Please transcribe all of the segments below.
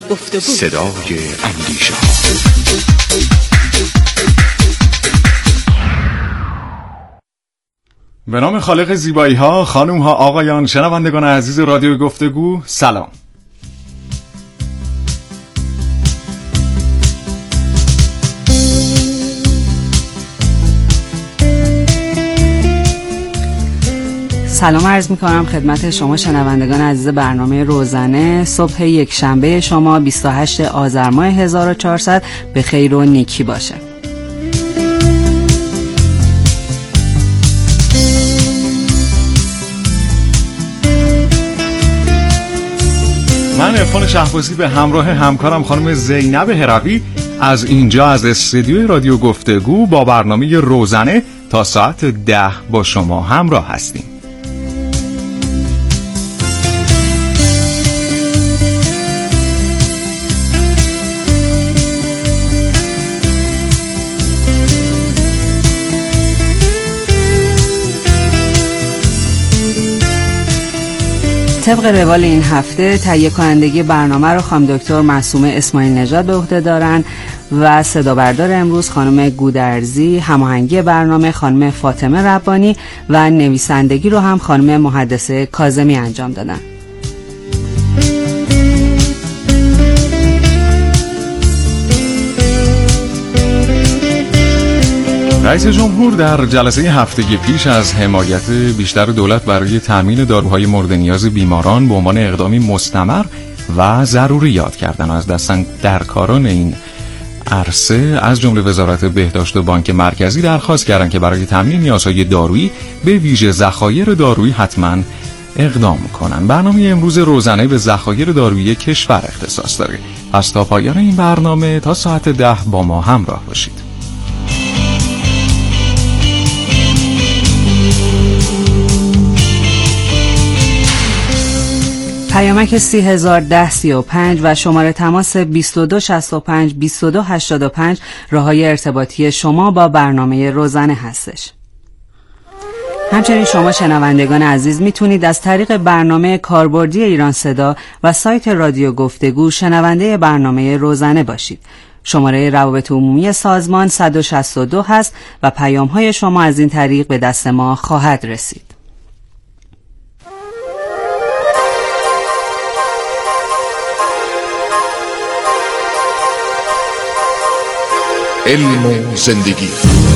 گفتگو صدای اندیشه. به نام خالق زیبایی ها، خانوم ها، آقایان، شنوندگان عزیز رادیو گفتگو، سلام. سلام عرض می‌کنم خدمت شما شنوندگان عزیز برنامه روزانه. صبح یک شنبه شما 28 آذر ماه 1400 به خیر و نیکی باشه. من عرفان شهبازی به همراه همکارم خانم زینب هروی از اینجا از استودیوی رادیو گفتگو با برنامه روزانه تا ساعت 10 با شما همراه هستیم. طبق روال این هفته تهیه کنندگی برنامه رو خانم دکتر معصومه اسماعیل نژاد به عهده دارن و صدا بردار امروز خانم گودرزی، هماهنگی برنامه خانم فاطمه ربانی و نویسندگی رو هم خانم محدثه کاظمی انجام دادن. رئیس جمهور در جلسه هفتگی پیش از حمایت بیشتر دولت برای تامین داروهای مورد نیاز بیماران به عنوان اقدامی مستمر و ضروری یاد کردن و از دستاندرکاران این عرصه از جمله وزارت بهداشت و بانک مرکزی درخواست کردند که برای تامین نیازهای دارویی به ویژه ذخایر دارویی حتما اقدام کنند. برنامه امروز روزانه به ذخایر دارویی کشور اختصاص داره. پس تا پایان این برنامه تا ساعت 10 با ما همراه باشید. پیامک 301035 و شماره تماس 2265 2285 راههای ارتباطی شما با برنامه روزانه هستش. همچنین شما شنوندگان عزیز میتونید از طریق برنامه کاربردی ایران صدا و سایت رادیو گفتگو شنونده برنامه روزانه باشید. شماره روابط عمومی سازمان 162 هست و پیام‌های شما از این طریق به دست ما خواهد رسید. علم و زندگی.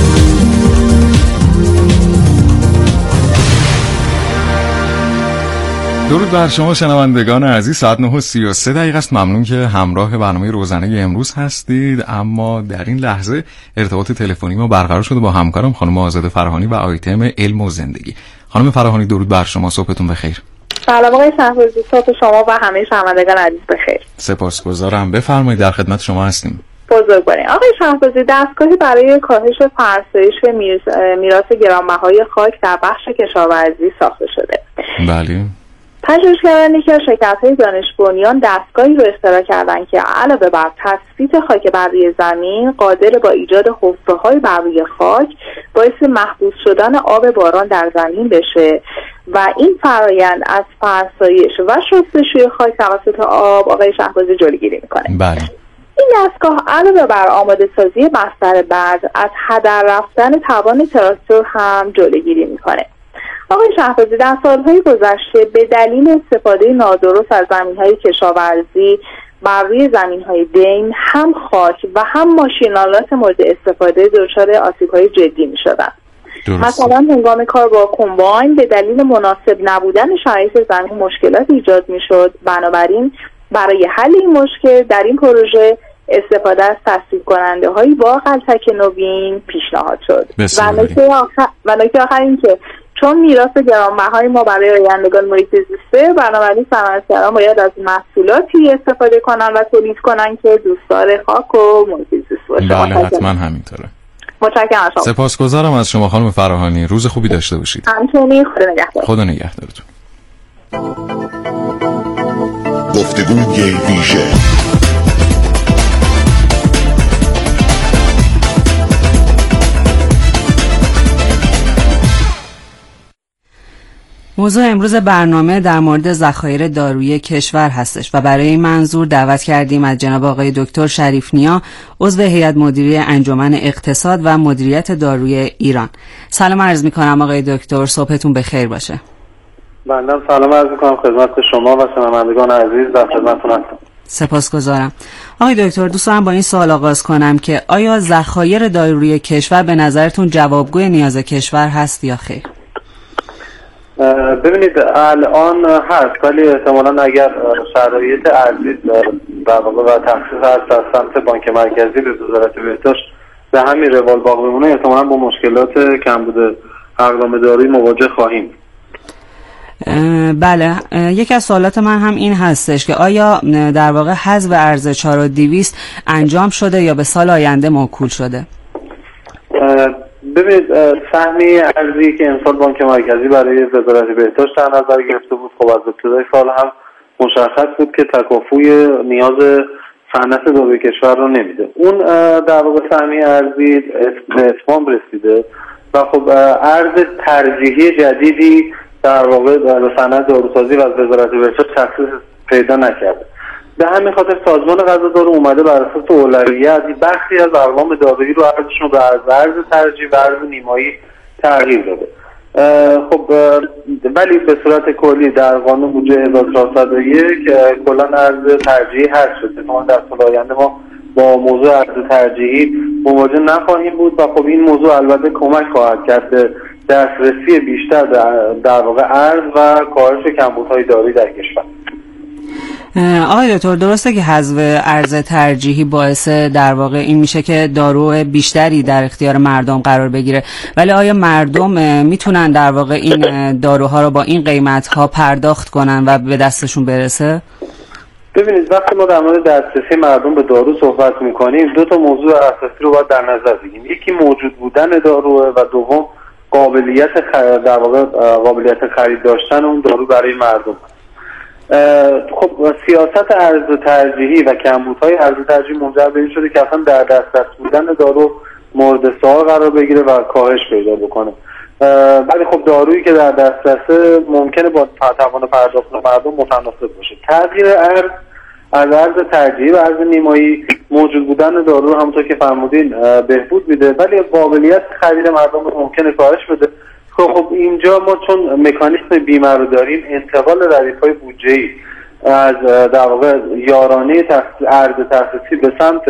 درود بر شما شنوندگان عزیز. ساعت 9:33 است. ممنون که همراه برنامه روزانه امروز هستید. اما در این لحظه ارتباط تلفنی ما برقرار شده با همکارم خانم آزاده فراهانی و آیتم علم و زندگی. خانم فراهانی درود بر شما، صبحتون بخیر. سلام آقای شهبازی، صبح شما و همه شنوندگان عزیز بخیر. سپاسگزارم، بفرمایید، در خدمت شما هستیم. بزرگوارین. آقای شهبازی، دستگاهی برای کاهش فرسایش میراث گرانبهای خاک در بخش کشاورزی ساخته شده. بله. پژوهشگران یکی از شرکت‌های دانش بنیان دستگاهی رو اختراع کردن که علاوه بر تثبیت خاک بر روی زمین، قادر با ایجاد حفره‌های بر روی خاک باعث محبوس شدن آب باران در زمین بشه و این فرایند از فرسایش و شستشوی خاک توسط آب آقای شهبازی جلوگیری میکنه. بله. این دستگاه علاوه بر آماده سازی بستر بعد از هدر رفتن توان تراکتور هم جلوگیری میکنه. آقای شهبازی، در سالهای گذشته به دلیل استفاده نادرست از زمین‌های کشاورزی بر روی زمین‌های دیم، هم خاک و هم ماشین‌آلات مورد استفاده دچار آسیب‌های جدی می‌شدند. مثلا هنگام کار با کمباین به دلیل مناسب نبودن شرایط زمین مشکلات ایجاد می‌شد. بنابراین برای حل این مشکل در این پروژه استفاده از تصدیق کننده هایی با غلطک نوین پیشنهاد شد. و نکته آخر این که چون میراث گرانبهای ما برای آیندگان محیط زیسته، بنابراین صنعتگران باید از محصولاتی استفاده کنن و تولید کنن که دوستدار خاک و محیط زیست باشه. بله، حتما همینطوره. متشکرم. سپاسگزارم از شما خانم فراهانی. روز خوبی داشته باشید. همچنین. خدا نگهدار. خدا نگهدارتون. گفتگوی ویژه. موضوع امروز برنامه در مورد ذخایر دارویی کشور هستش و برای این منظور دعوت کردیم از جناب آقای دکتر شریف نیا، عضو هیئت مدیره انجمن اقتصاد و مدیریت داروی ایران. سلام عرض می‌کنم آقای دکتر، صبحتون بخیر باشه. بنده سلام عرض می‌کنم خدمت شما و شنوندگان عزیز، در خدمتتون هستم. سپاسگزارم. آقای دکتر، دوست دارم با این سوال آغاز کنم که آیا ذخایر دارویی کشور به نظرتون جوابگوی نیاز کشور هست یا خیر؟ ببینید الان هست، ولی احتمالاً اگر شرایط ارزی در واقع و تخصیص هست از سمت بانک مرکزی به وزارت بهداشت به همین روال باقی بمونه، احتمالاً با مشکلات کمبود اقلام دارویی مواجه خواهیم. بله، یکی از سوالات من هم این هستش که آیا در واقع حذف ارز 4200 انجام شده یا به سال آینده موکول شده؟ ببینید سهمی ارزی که امسال بانک مرکزی برای وزارت بهداشت در نظر گرفته بود، خب از ابتدای سال هم مشخص بود که تکافوی نیاز صنعت داروی کشور رو نمیده. اون در واقع سهمی ارزی به اتمام رسیده و خب ارز ترجیحی جدیدی در واقع به صنعت داروسازی و از وزارت بهداشت تخصیص پیدا نکرده. به همین خاطر سازمان غذادارو اومده بر اساس اولویت بخشی از اقلام دارویی رو ارزششون رو به ارز ترجیحی و ارز نیمایی تغییر داده. خب ولی به صورت کلی در قانون بودجه 1401 کلا ارز ترجیحی حذف شده. ما در سال آینده ما با موضوع ارز ترجیحی مواجه نخواهیم بود و خب این موضوع البته کمک خواهد کرد به دسترسی بیشتر در واقع ارز و کاهش کمبودهای دارویی در کشور. آقای دکتر، درسته که حذف ارز ترجیحی باعث در واقع این میشه که دارو بیشتری در اختیار مردم قرار بگیره، ولی آیا مردم میتونن در واقع این داروها رو با این قیمت‌ها پرداخت کنن و به دستشون برسه؟ ببینید وقتی ما در مورد دسترسی مردم به دارو صحبت میکنیم، دو تا موضوع اساسی رو باید در نظر بگیریم. یکی موجود بودن دارو و دوم قابلیت در واقع قابلیت خرید داشتن اون دارو برای مردم. خب سیاست ارز ترجیحی و کمبودهای ارز ترجیحی منجر به این شده که اصلا در دسترس بودن دارو مورد سوال قرار بگیره و کاهش پیدا بکنه. ولی خب دارویی که در دسترسه ممکنه با توان پرداخت مردم متناسب باشه. تغییر ارز از ارز ترجیحی و ارز نیمایی موجود بودن دارو رو همونطور که فرمودین بهبود میده، ولی قابلیت خرید مردم رو ممکنه کاهش بده. خب اینجا ما چون مکانیزم بیمه رو داریم، انتقال ردیف‌های بودجه‌ای از در واقع یارانه ارز تخصیصی به سمت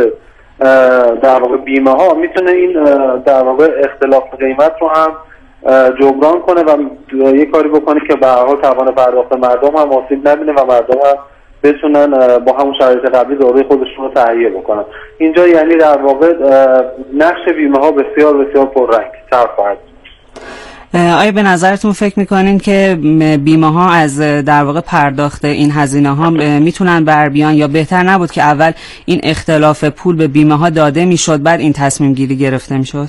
در واقع بیمه ها میتونه این در واقع اختلاف قیمت رو هم جبران کنه و یه کاری بکنه که به هر حال توان پرداخت مردم هم آسیب نبینه و مردم هم بتونن با همون شرایط قبلی داروی خودشون رو تهیه بکنن. اینجا یعنی در واقع نقش بیمه ها بسیار بسیار پررنگ تر خواهد. آیا به نظرتون فکر میکنین که بیمه ها از در واقع پرداخت این هزینه ها میتونن بر بیان، یا بهتر نبود که اول این اختلاف پول به بیمه ها داده میشد بعد این تصمیم گیری گرفته میشد؟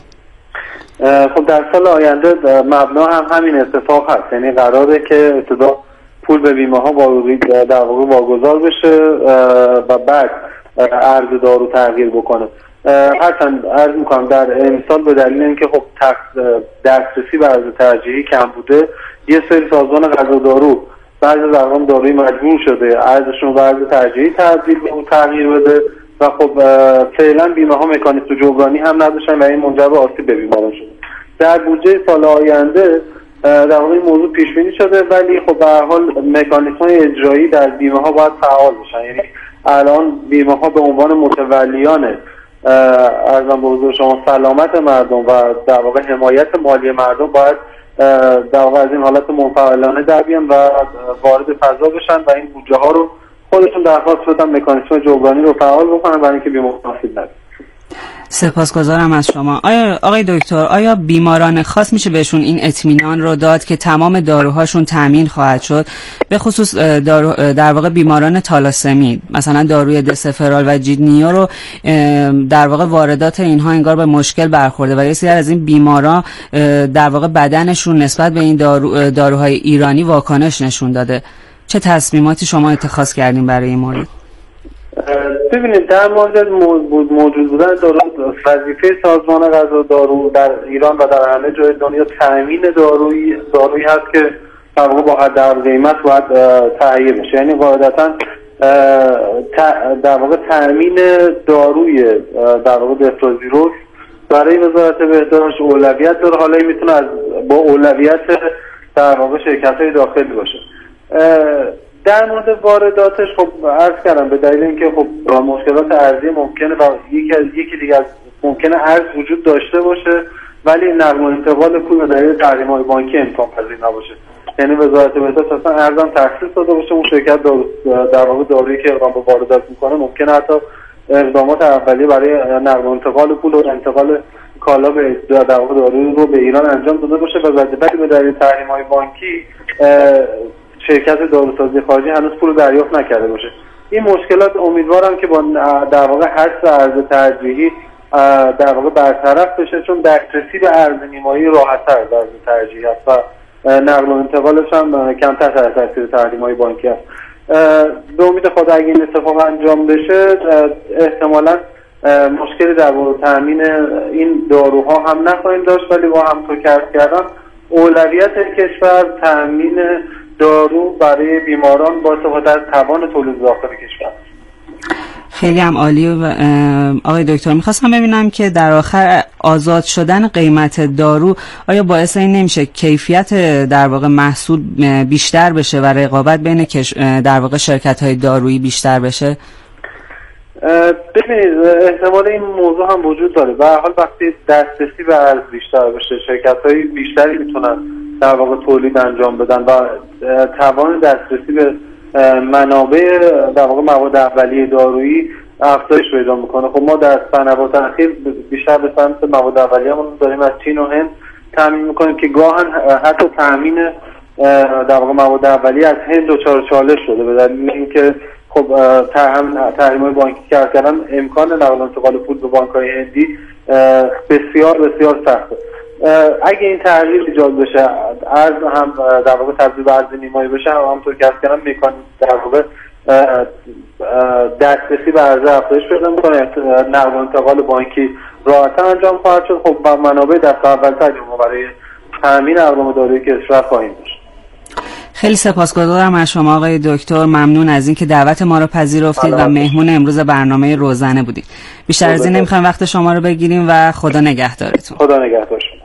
خب در سال آینده مبنا هم همین اتفاق هست، یعنی قراره که ابتدا پول به بیمه ها در واقع واگذار بشه و بعد ارز دارو تغییر بکنه. هرچند عرض میکنم در امسال به دلیل اینکه خب دسترسی به ارز ترجیحی کم بوده، یه سری سازمان غذادارو بعضی از اقلام دارویی مجبور شده ارزشون به ارز ترجیحی تغییر بده و خب فعلا بیمه ها مکانیزم جبرانی هم نداشتن و این منجر به آسیب به بیماران شده. در بودجه سال آینده در واقع این موضوع پیش بینی شده، ولی خب به هر حال مکانیزم‌های اجرایی در بیمه ها باید فعال بشن. یعنی الان بیمه ها به عنوان متولیان ارزم به حضور شما سلامت مردم و در واقع حمایت مالی مردم باید در واقع از این حالت منفعلانه در بیان و وارد فضا بشن و این بودجه ها رو خودشون درخواست بدن مکانیزم جبرانی رو فعال بکنن برای اینکه بیمه آسیب نبینه. سپاسگزارم از شما. آقای دکتر، آیا بیماران خاص میشه بهشون این اطمینان رو داد که تمام داروهاشون تامین خواهد شد، به خصوص در واقع بیماران تالاسمی، مثلا داروی دسفرال و جیدنیو رو در واقع واردات اینها انگار به مشکل برخورده و یه سری از این بیماران در واقع بدنشون نسبت به این داروهای ایرانی واکنش نشون داده. چه تصمیماتی شما اتخاذ کردین برای این مورد؟ ببینید در مورد موجود بودن دارو، وظیفه سازمان غذا دارو در ایران و در همه جای دنیا تامین دارویی هست که در واقع با حد قیمت باید تهیه بشه. یعنی قاعدتاً در واقع تامین داروی در واقع دفلازیروکس برای وزارت بهداشت اولویت داره. حالا میتونه با اولویت در واقع شرکت‌های داخلی باشه. در مورد وارداتش خب عرض کردم به دلیل اینکه خب مشکلات ارزی ممکنه و یکی دیگه از ممکنه ارز وجود داشته باشه ولی نقل و انتقال پول به دلیل تحریم‌های بانکی امکان پذیر نباشه. یعنی وزارت بهداشت اصلا ارزم تخصیص داده باشه اون شرکت در واقع دارویی که اقدام به واردات میکنه ممکنه حتی اقدامات اولیه برای نقل و انتقال پول و انتقال کالا به در واقع دارویی رو به ایران انجام داده باشه ولی به دلیل تحریم‌های بانکی شرکت داروسازی خارجی هنوز پول دریافت نکرده باشه. این مشکلات امیدوارم که با در واقع حذف ارز ترجیحی در واقع برطرف بشه، چون دسترسی به ارز نیمایی راحت‌تر از ارز ترجیحی است و نقل و انتقالش هم کمتر تحت تاثیر تحریم‌های بانکی است. به امید خدا اگه این اتفاق انجام بشه احتمالاً مشکلی در مورد تامین این داروها هم نخواهیم داشت، ولی با همونطور که عرض کردم اولویت کشور تامین دارو برای بیماران با استفاده از توان تولید داخل کشور. خیلی هم عالی. آقای دکتر میخواستم ببینم که در آخر آزاد شدن قیمت دارو آیا باعث این نمیشه کیفیت در واقع محصول بیشتر بشه و رقابت بین در واقع شرکت‌های دارویی بیشتر بشه؟ ببینید احتمال این موضوع هم وجود داره. به هر حال وقتی دسترسی به ارز بیشتر بشه شرکت‌های بیشتری میتونن در واقع تولید انجام بدن و توان دسترسی به منابع در واقع مواد اولیه دارویی افزایش پیدا میکنه. خب ما در سنوات اخیر بیشتر به سمت مواد اولیه‌مون داریم از چین و هند تامین میکنیم که گاهن حتی تامین در واقع مواد اولیه از هند دچار چالش شده به دلیل اینکه خب تحریم‌های بانکی کردن امکان نقل و انتقال پول به بانک‌های هندی بسیار بسیار سخته. اگه این تغییر ایجاد بشه ارز هم در واقع تبدیل به ارز نیمایی بشه همونطور که عرض کردم میکنیم در واقع دسترسی به ارز افزایش پیدا میکنه، نقل و انتقال بانکی راحت‌تر انجام خواهد شد. خب با منابع دست اول‌تری ما برای تامین اقلام دارویی کشور خواهیم داشت. خیلی سپاسگزارم از شما آقای دکتر، ممنون از اینکه دعوت ما رو پذیرفتید و مهمون امروز برنامه روزانه بودید. بیشتر از این نمیخوایم وقت شما رو بگیریم و خدا نگهدارتون. خدا نگهدار شما.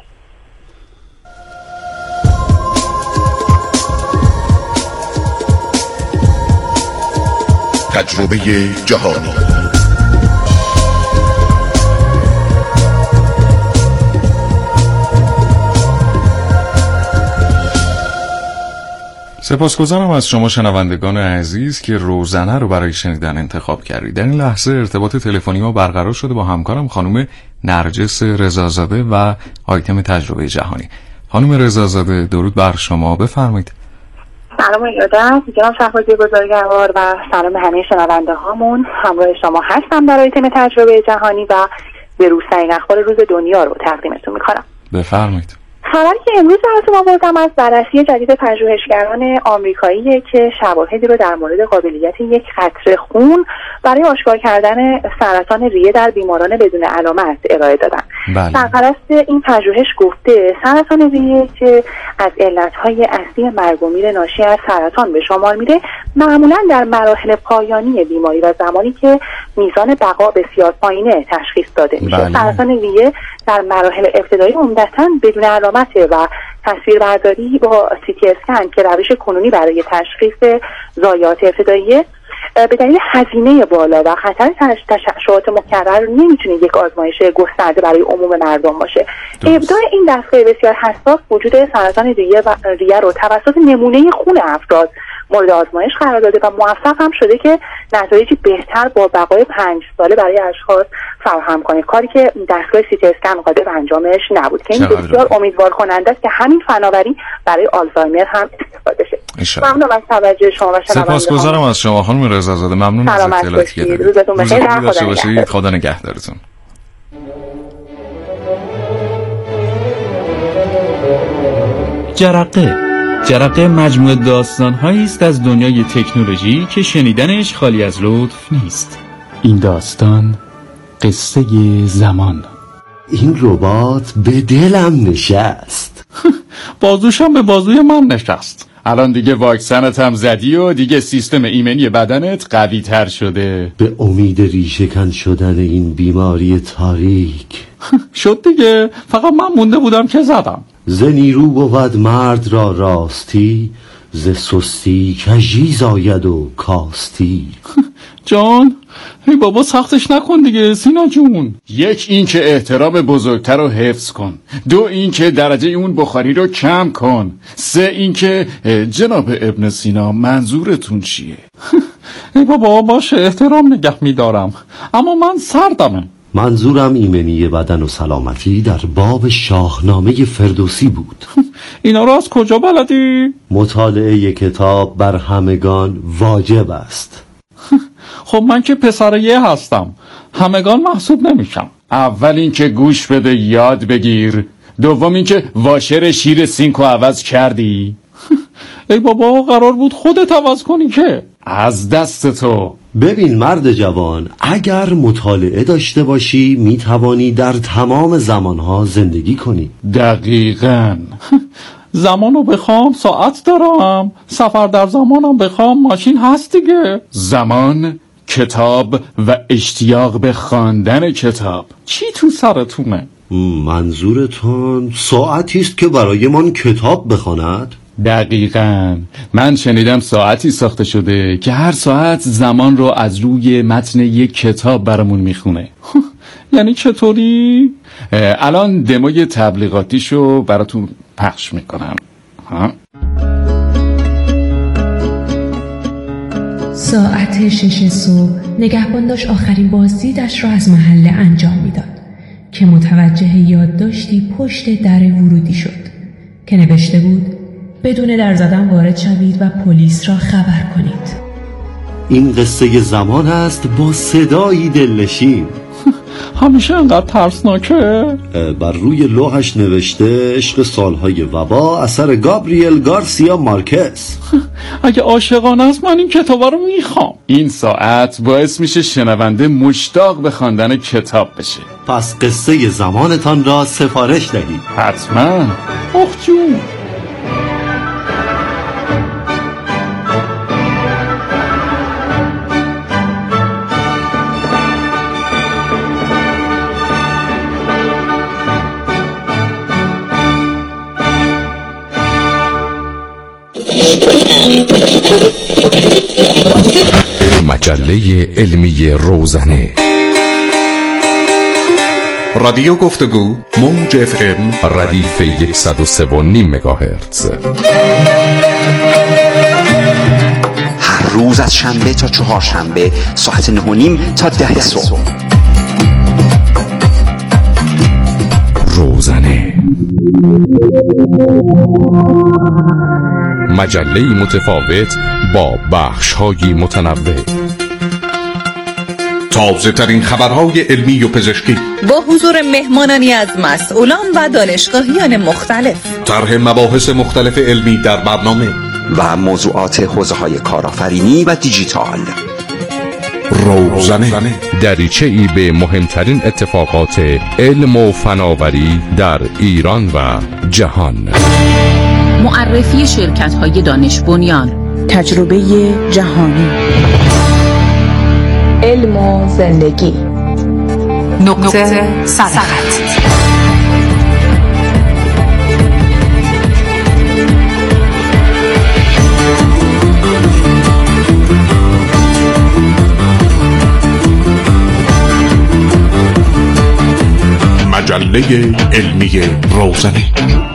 تجربه جهانی. سپاسگزارم از شما شنوندگان عزیز که روزانه رو برای شنیدن انتخاب کردید. در این لحظه ارتباط تلفنی ما برقرار شده با همکارم خانم نرجس رضازاده و آیتم تجربه جهانی. خانم رضازاده درود بر شما، بفرمایید. سلام ایادت جناب شهبازی بزرگوار و سلام به همه شنونده هامون. همراه شما هستم در آیتم تجربه جهانی و به روزترین اخبار روز دنیا رو تقدیمتون میکنم. بفرمایید. خبری که امروز براتون آوردم از بررسی جدید پژوهشگران آمریکاییه که شواهدی رو در مورد قابلیت یک قطره خون برای آشکار کردن سرطان ریه در بیماران بدون علامت ارائه دادن. سرپرست این پژوهش گفته سرطان ریه که از علتهای اصلی مرگ و میر ناشی از سرطان به شمار میره معمولا در مراحل پایانی بیماری و زمانی که میزان بقا بسیار پایینه تشخیص داده میشه. سرطان ریه در مراحل ابتدایی عمدتاً بدون علامت و تصویربرداری با CT اسکن که روش کنونی برای تشخیص ضایعات ابتداییه به دلیل هزینه بالا و خطر تشعشعات مکرر نمیتونه یک آزمایش گسترده برای عموم مردم باشه. ابداع این دستگاه بسیار حساس وجود سرطان ریه رو توسط نمونه خون افراد مورد آزمایش قرار داده و موفق هم شده که نتایجی بهتر با بقای 5 ساله برای اشخاص فراهم کنه، کاری که دستگاه CT اسکن قادر به انجامش نبود که این بسیار امیدوار کننده است که همین فناوری برای آلزایمر هم استفاده شه. ممنونم از توجه شما و شنوندگان. سپاسگزارم از شما خانم رضازاده، ممنون از اطلاعاتی که دادید. روزتون بخیر. خدا نگهدارتون. جرقه مجموعه داستان‌هایی است از دنیای تکنولوژی که شنیدنش خالی از لطف نیست. این داستان قصه زمان. این ربات به دلم نشست. بازوشم به بازوی من نشست. الان دیگه واکسنت هم زدی و دیگه سیستم ایمنی بدنت قوی تر شده. به امید ریشه‌کن شدن این بیماری تاریک شد دیگه، فقط من مونده بودم که زدم. ز نیرو بود مرد را راستی، ز سستی کژی زاید و کاستی. جان ای بابا سختش نکن دیگه سینا جون. یک این که احترام بزرگتر رو حفظ کن، دو این که درجه اون بخاری رو کم کن، سه این که جناب ابن سینا منظورتون چیه؟ ای بابا باشه احترام نگه میدارم، اما من سردمه. منظورم ایمنی بدن و سلامتی در باب شاهنامه فردوسی بود. اینا رو از کجا بلدی؟ مطالعه کتاب بر همگان واجب است. خب من که پسر یه هستم، همگان محسوب نمیشم. اول این که گوش بده یاد بگیر، دوم این که واشر شیر سینکو عوض کردی. ای بابا قرار بود خودت عوض کنی که از دست تو. ببین مرد جوان، اگر مطالعه داشته باشی میتوانی در تمام زمانها زندگی کنی. دقیقاً. زمانو بخوام ساعت دارم، سفر در زمانم بخوام ماشین هست دیگه. زمان، کتاب و اشتیاق به خواندن کتاب، چی تو سرتونه؟ منظورتون ساعتی است که برای من کتاب بخواند؟ دقیقاً. من شنیدم ساعتی ساخته شده که هر ساعت زمان رو از روی متن یک کتاب برامون میخونه. یعنی چطوری؟ الان دموی تبلیغاتیشو براتون پخش میکنم. ساعت 6 صبح نگهبان داشت آخرین بازدیدش را از محله انجام میداد که متوجه یادداشتی پشت در ورودی شد که نوشته بود بدون در زدن وارد شوید و پلیس را خبر کنید. این قصه زمان است با صدایی دلنشین. همیشه انقدر ترسناکه؟ بر روی لوحش نوشته عشق سالهای وبا اثر گابریل گارسیا مارکز. اگه عاشقانه است من این کتاب رو میخوام. این ساعت باعث میشه شنونده مشتاق به خواندن کتاب بشه. پس قصه زمانتان را سفارش دهید. حتما. اخ جون. مجله علمی روزنه، رادیو گفتگو، موج FM، ردیف 103.5 مگاهرتز. هر روز از شنبه تا چهارشنبه ساعت 9:30 تا 10 صبح. روزنه، مجله متفاوت با بخش‌های متنوع. تازه ترین خبرهای علمی و پزشکی با حضور مهمانانی از مسئولان و دانشگاهیان مختلف. طرح مباحث مختلف علمی در برنامه و موضوعات حوزه‌های کارآفرینی و دیجیتال. روزنه، دریچه‌ای به مهمترین اتفاقات علم و فناوری در ایران و جهان. معرفی شرکت‌های دانش بنیان، تجربه جهانی، علم و زندگی، نقطه صداقت. مجله علمی روزنه.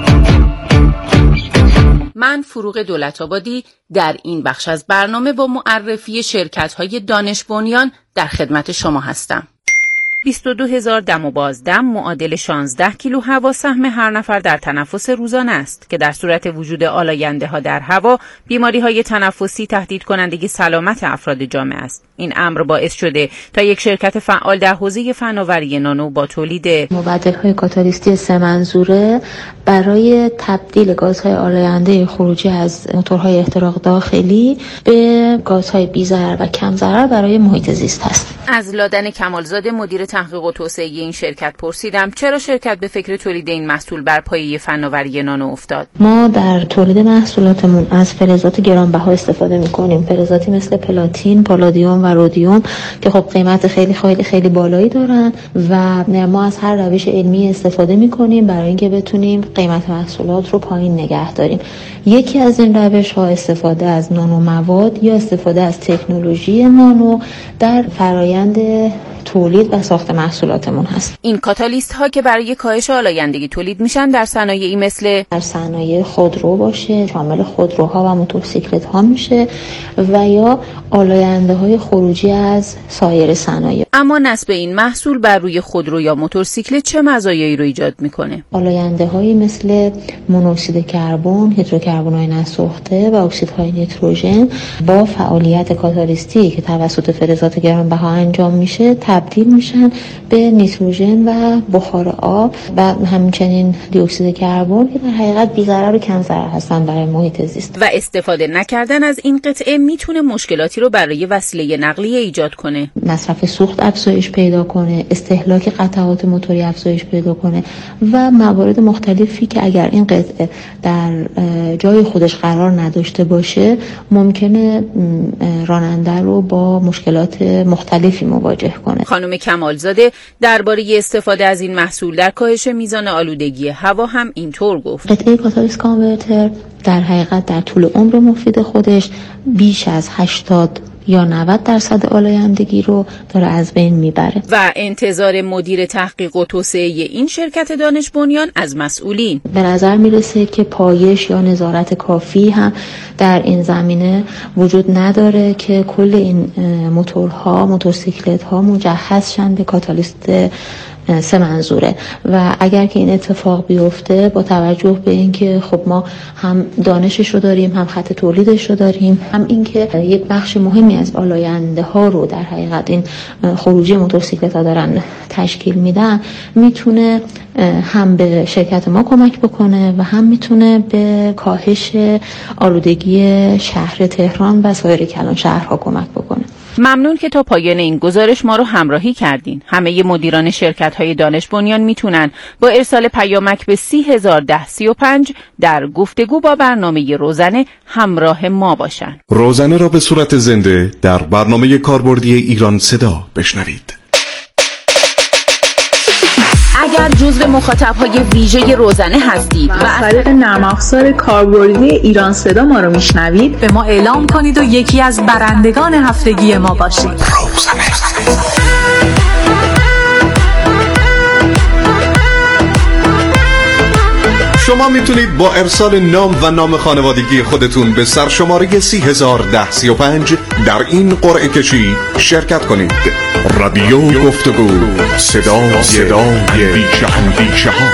من فروغ دولت‌آبادی در این بخش از برنامه با معرفی شرکت‌های دانش بنیان در خدمت شما هستم. 22,000 دم و بازدم معادل 16 کیلو هوا سهم هر نفر در تنفس روزانه است که در صورت وجود آلاینده‌ها در هوا بیماری‌های تنفسی تهدید کننده سلامت افراد جامعه است. این امر باعث شده تا یک شرکت فعال در حوزه فناوری نانو با تولید مبدل‌های کاتالیستی 3 منظوره برای تبدیل گازهای آلاینده خروجی از موتورهای احتراق داخلی به گازهای بی‌ضرر و کم ضرر برای محیط زیست است. از لادن کمالزاده مدیر تحقیق و توسعه این شرکت پرسیدم چرا شرکت به فکر تولید این محصول بر پایه فناوری نانو افتاد. ما در تولید محصولاتمون از فلزات گرانبها استفاده می‌کنیم، فلزاتی مثل پلاتین، پالادیوم و رودیوم که خب قیمت خیلی بالایی دارن و ما از هر روش علمی استفاده می‌کنیم برای اینکه بتونیم قیمت محصولات رو پایین نگه داریم. یکی از این روش‌ها استفاده از نانو مواد یا استفاده از تکنولوژی نانو در فرایند تولید و ساخت محصولاتمون هست. این کاتالیست ها که برای کاهش آلایندگی تولید میشن در صنایعی مثل در صنایع خودرو باشه، شامل خودروها و موتورسیکلت ها میشه و یا آلاینده های خروجی از سایر صنایع. اما نصب این محصول بر روی خودرو یا موتورسیکلت چه مزایایی رو ایجاد میکنه؟ آلاینده هایی مثل مونوکسید کربن، هیدروکربن های نسوخته و اکسید های نیتروژن با فعالیت کاتالیستی که توسط فلزات گرانبها انجام میشه تبدیل میشن به نیتروژن و بخار آب و همچنین دی اکسید کربن که در حقیقت بی‌ضرر و کم ضرر هستن برای محیط زیست. و استفاده نکردن از این قطعه میتونه مشکلاتی رو برای وسیله نقلیه ایجاد کنه. مصرف سوخت افزایش پیدا کنه، استهلاک قطعات موتوری افزایش پیدا کنه و موارد مختلفی که اگر این قطعه در جای خودش قرار نداشته باشه ممکنه راننده رو با مشکلات مختلفی مواجه کنه. خانم کمالزاده درباره استفاده از این محصول در کاهش میزان آلودگی هوا هم اینطور گفت. قطعه کاتالیست کانورتر در حقیقت در طول عمر مفید خودش بیش از 80 یا 90% آلایندگی رو داره از بین میبره. و انتظار مدیر تحقیق و توسعه این شرکت دانش بنیان از مسئولین به نظر میرسه که پایش یا نظارت کافی هم در این زمینه وجود نداره که کل این موتورها، موتورسیکلت ها مجهز شن به کاتالیست 3 منظوره و اگر که این اتفاق بیفته با توجه به اینکه خب ما هم دانشش رو داریم، هم خط تولیدش رو داریم، هم اینکه یک بخش مهمی از آلاینده ها رو در حقیقت این خروجی موتورسیکلت ها دارن تشکیل میدن، میتونه هم به شرکت ما کمک بکنه و هم میتونه به کاهش آلودگی شهر تهران و سایر کلان شهرها کمک بکنه. ممنون که تا پایان این گزارش ما رو همراهی کردین. همه مدیران شرکت‌های دانش بنیان میتونن با ارسال پیامک به 301035 در گفتگو با برنامه روزنه همراه ما باشن. روزنه را به صورت زنده در برنامه کاربردی ایران صدا بشنوید. اگر جزو مخاطب‌های ویژه روزنه هستید و از طریق نرم افزار کاربردی ایران صدا ما رو میشنوید، به ما اعلام کنید و یکی از برندگان هفتگی ما باشید. شما میتونید با ارسال نام و نام خانوادگی خودتون به سرشماره 301035 در این قرعه کشی شرکت کنید. رادیو گفتگو، صدای بیشه ها.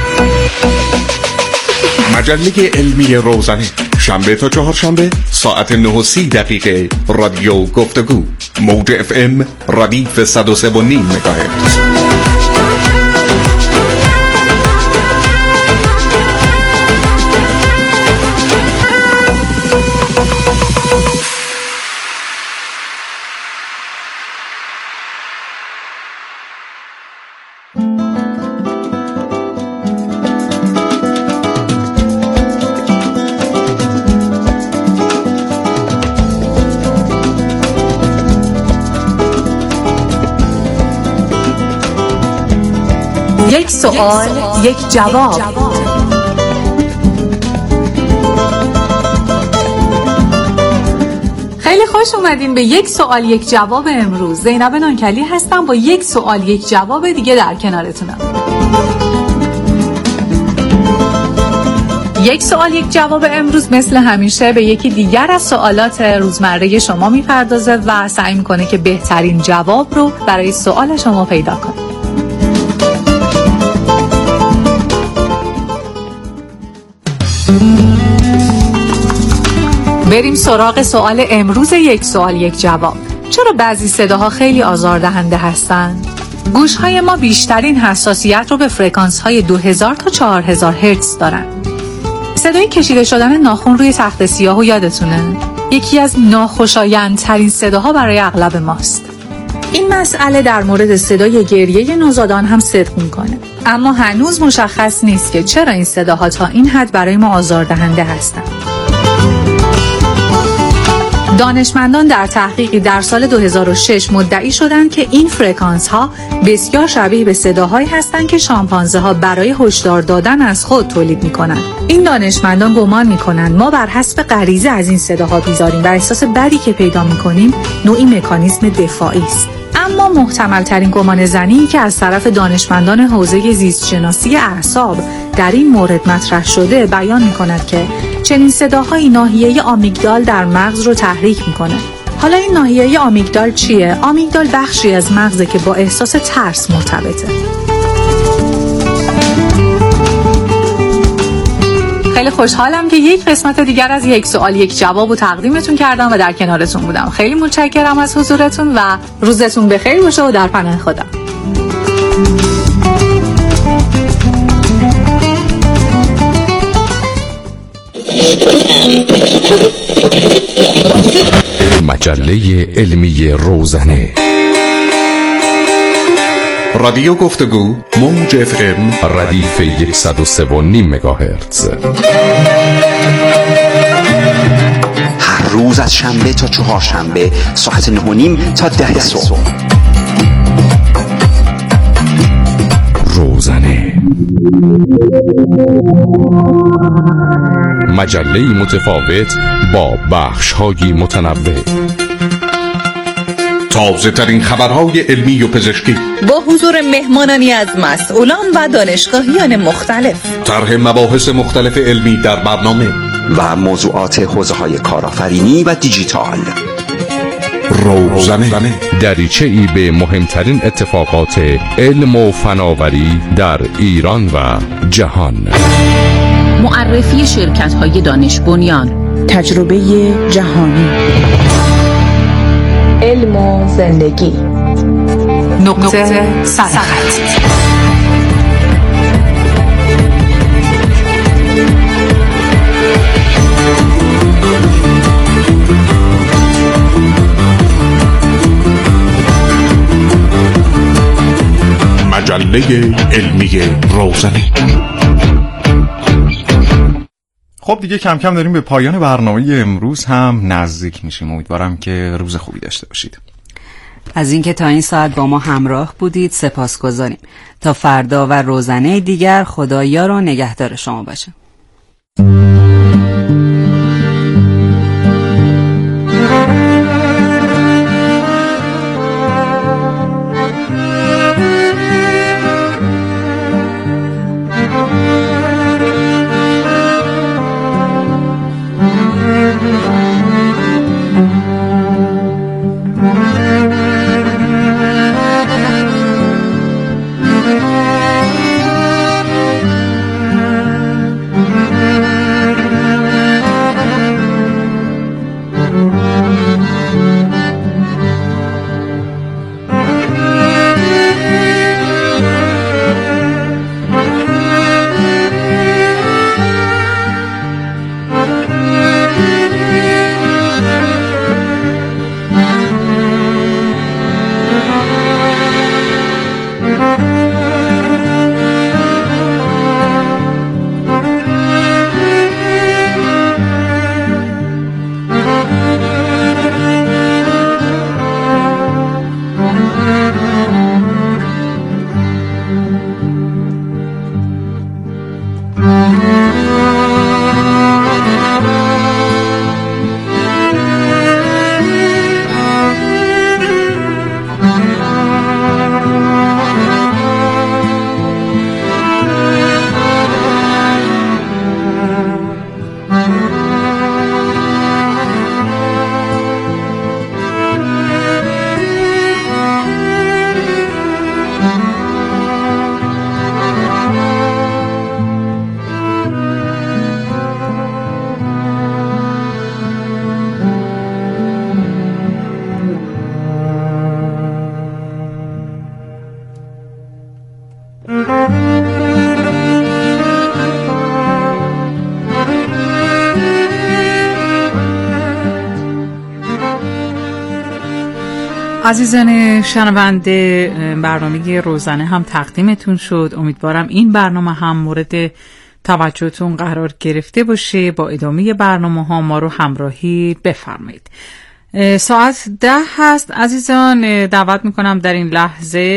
مجله علمی روزنه، شنبه تا چهارشنبه ساعت 9:30 رادیو گفتگو، موج FM ردیف 103.5 مگاهرتز. یک سوال، یک جواب. خیلی خوش اومدین به یک سوال یک جواب امروز. زینب نانکلی هستم با یک سوال یک جواب دیگه در کنارتونم. یک سوال یک جواب امروز مثل همیشه به یکی دیگر از سوالات روزمره شما میپردازه و سعی میکنه که بهترین جواب رو برای سوال شما پیدا کنه. بریم سراغ سوال امروز یک سوال یک جواب. چرا بعضی صداها خیلی آزاردهنده هستن؟ گوش‌های ما بیشترین حساسیت رو به فرکانس‌های 2000 تا 4000 هرتز دارن. صدای کشیده شدن ناخن روی تخت سیاهو یادتونه؟ یکی از ناخوشایندترین صداها برای اغلب ماست. این مسئله در مورد صدای گریه نوزادان هم صدق میکنه، اما هنوز مشخص نیست که چرا این صداها تا این حد برای ما آزاردهنده هستند. دانشمندان در تحقیقی در سال 2006 مدعی شدند که این فرکانس ها بسیار شبیه به صداهایی هستند که شامپانزه ها برای هشدار دادن از خود تولید می‌کنند. این دانشمندان گمان می‌کنند ما بر حسب غریزه از این صداها بیزاریم و احساس بدی که پیدا می‌کنیم نوعی مکانیزم دفاعی است. اما محتمل ترین گمان زنی که از طرف دانشمندان حوزه زیستشناسی اعصاب در این مورد مطرح شده بیان می‌کند که چنین صداهایی ناحیه آمیگدال در مغز رو تحریک می‌کنه. حالا این ناحیه آمیگدال چیه؟ آمیگدال بخشی از مغزه که با احساس ترس مرتبطه. خیلی خوشحالم که یک قسمت دیگر از یک سوال یک جواب رو تقدیمتون کردم و در کنارتون بودم. خیلی متشکرم از حضورتون و روزتون بخیر باشه و در پناه خدا. مجله علمی روزنه، رادیو گفتگو، موج FM، ردیف 103.5 مگاهرتز. هر روز از شنبه تا چهارشنبه ساعت 9:30 تا 10 صبح. روزنه، مجله متفاوت با بخش‌های متنوع، تازه ترین خبرهای علمی و پزشکی با حضور مهمانانی از مسئولان و دانشگاهیان مختلف، طرح مباحث مختلف علمی در برنامه و موضوعات حوزه‌های کارآفرینی و دیجیتال. روزنه، دریچه‌ای به مهمترین اتفاقات علم و فناوری در ایران و جهان. معرفی شرکت‌های دانش بنیان، تجربه جهانی، علم و زندگی، نقطه سرخط. مجله علمی روزنه. خب دیگه کم کم داریم به پایان برنامه امروز هم نزدیک میشیم. امیدوارم که روز خوبی داشته باشید. از اینکه تا این ساعت با ما همراه بودید سپاسگزاریم. تا فردا و روزنه دیگر خدا یار و نگهدار شما باشه. عزیزان شنونده، برنامه روزانه هم تقدیمتون شد. امیدوارم این برنامه هم مورد توجهتون قرار گرفته باشه. با ادامه برنامه ها ما رو همراهی بفرمایید. ساعت 10 هست عزیزان. دعوت میکنم در این لحظه